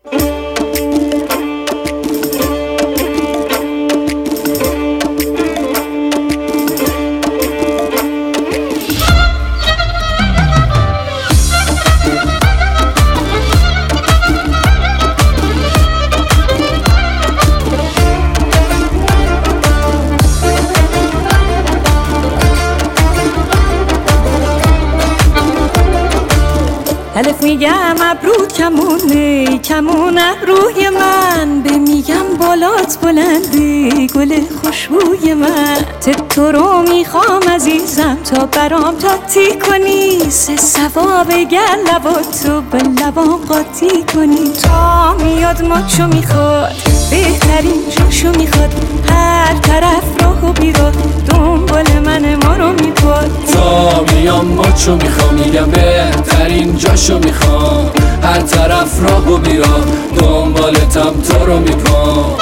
الف میگم ابرو کمونه کمون ابروی من، به میگم بالات بلنده گل خوشبوی من. تو رو میخوام عزیزم تا برام تاتی کنی، سه ثواب گر لباتو به لبام قاطی کنی. تا میاد ماچو میخواد بهترین جاشو میخواد، هر طرف راهو بیراه دنبال من ما رو میپاد. تا میام ماچو میخوام میگم بهترین جاشو میخوام، هر طرف راهو بیراه دنبالتم تو رو میپام.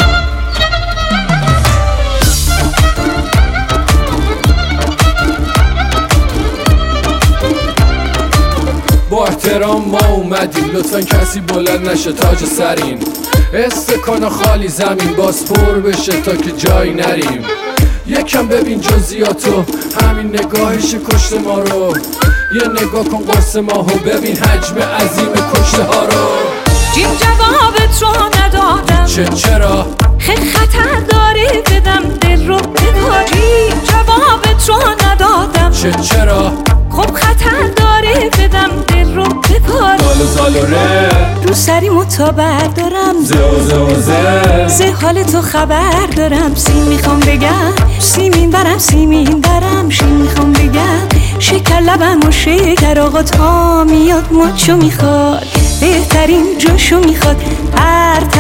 با احترام ما اومدیم، لطفا کسی بلند نشه تاج سرین. استکان خالی زمین باز پر بشه تا که جایی نریم. یکم ببین جزئیاتو، همین نگاهش کشت ما رو. یه نگاه کن قرص ماهو، ببین حجم عظیم کشته ها رو. جیم جوابت رو ندادم چرا؟ خطر داره بدم دل رو بداری. جوابت رو ندادم چرا؟ خب خطر داره بدم دل رو بپار. زالو ره رو سریمو تا بردارم، زه حال تو خبر دارم. سیم میخوام بگم سیمین برم سیمین برم، شین میخوام بگم شکر لبم و شکر. آقا تا میاد ماچو میخواد بهترین جاشو میخواد، هر